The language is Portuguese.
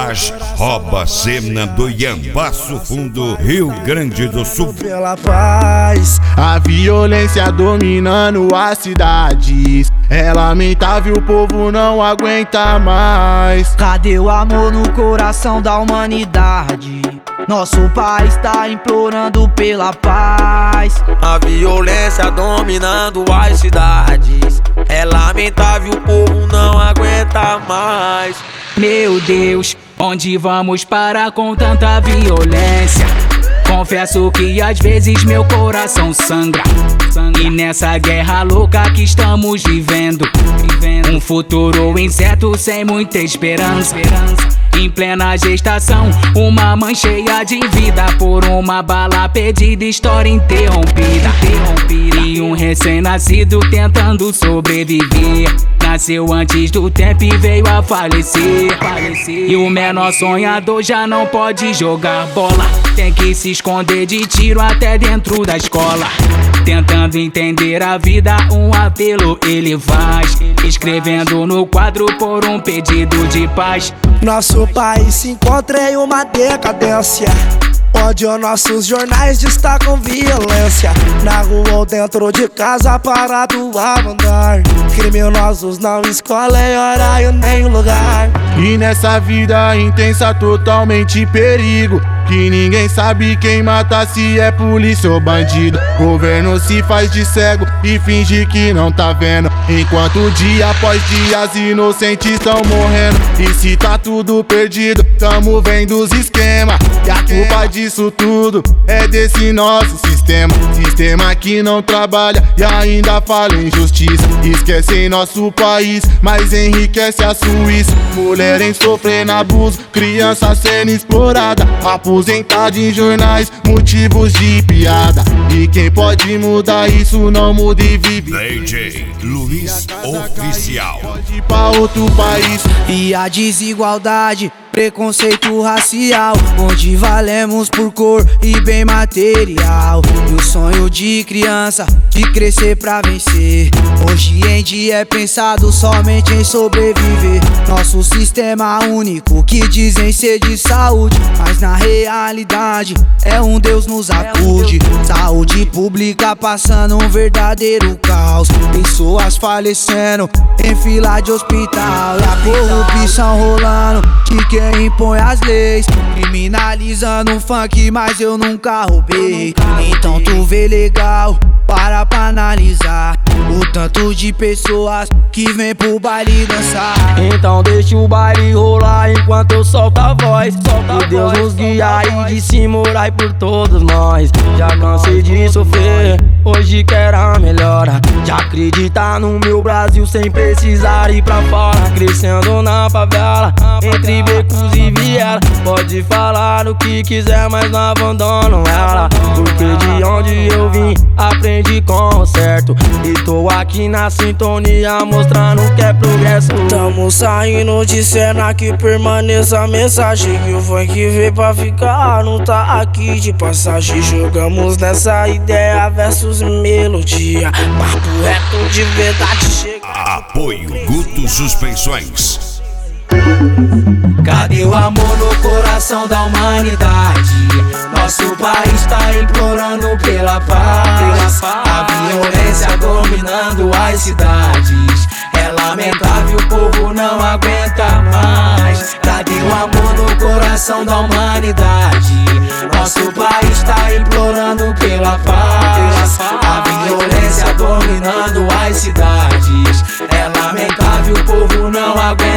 Garage rouba cena do Iambaço Fundo, Rio Grande do Sul. Pela paz, a violência dominando as cidades. É lamentável, o povo não aguenta mais. Cadê o amor no coração da humanidade? Nosso país tá implorando pela paz. A violência dominando as cidades. É lamentável, o povo não aguenta mais. Meu Deus, onde vamos parar com tanta violência? Confesso que às vezes meu coração sangra. E nessa guerra louca que estamos vivendo, um futuro incerto sem muita esperança. Em plena gestação, uma mãe cheia de vida por uma bala perdida, história interrompida. E um recém-nascido tentando sobreviver. Nasceu antes do tempo e veio a falecer. E o menor sonhador já não pode jogar bola. Tem que se esconder de tiro até dentro da escola. Tentando entender a vida, um apelo ele faz, escrevendo no quadro por um pedido de paz. Nosso país se encontra em uma decadência, onde os nossos jornais destacam violência. Na rua ou dentro de casa, parado a mandar. Criminosos não escolhem horário nem lugar. E nessa vida intensa totalmente perigo, que ninguém sabe quem mata, se é polícia ou bandido. Governo se faz de cego e finge que não tá vendo, enquanto dia após dia as inocentes estão morrendo. E se tá tudo perdido, tamo vendo os esquemas. E a culpa disso tudo é desse nosso sistema. Sistema que não trabalha e ainda fala em justiça. Esquecem nosso país, mas enriquece a Suíça. Mulheres sofrendo abuso, criança sendo explorada, aposentado em jornais, motivos de piada. E quem pode mudar isso não muda e vive. DJ Luiz Oficial. Pode ir pra outro país. E a desigualdade, preconceito racial, onde valemos por cor e bem material. E o sonho de criança de crescer pra vencer, hoje em dia é pensado somente em sobreviver. Nosso sistema único que dizem ser de saúde, mas na realidade é um Deus nos acude. Saúde pública passando um verdadeiro caos, pessoas falecendo em fila de hospital. E a corrupção rolando de quem impõe as leis, criminalizando um funk, mas eu nunca roubei. Então tu vê legal, para analisar o tanto de pessoas que vem pro baile dançar. Então deixa o baile rolar enquanto eu solto a voz. Que Deus nos guia e de cima orai por todos nós. Já cansei de sofrer, hoje quero a melhora, de acreditar no meu Brasil sem precisar ir pra fora. Crescendo na favela, entre becos e viela. Pode falar o que quiser, mas não abandono ela, porque de onde eu vim aprendi com o certo. E tô aqui na sintonia mostrando que é progresso. Tamo saindo de cena que permaneça a mensagem, que o funk veio pra ficar, não tá aqui de passagem. Jogamos nessa ideia versus melodia, papo reto de verdade chega. Apoio Guto Suspensões. Cadê o amor no coração da humanidade? Nosso país tá implorando pela paz. A violência dominando as cidades. É lamentável, o povo não aguenta mais. Cadê o amor no coração da humanidade? Nosso país tá implorando pela paz. A violência dominando as cidades. É lamentável, o povo não aguenta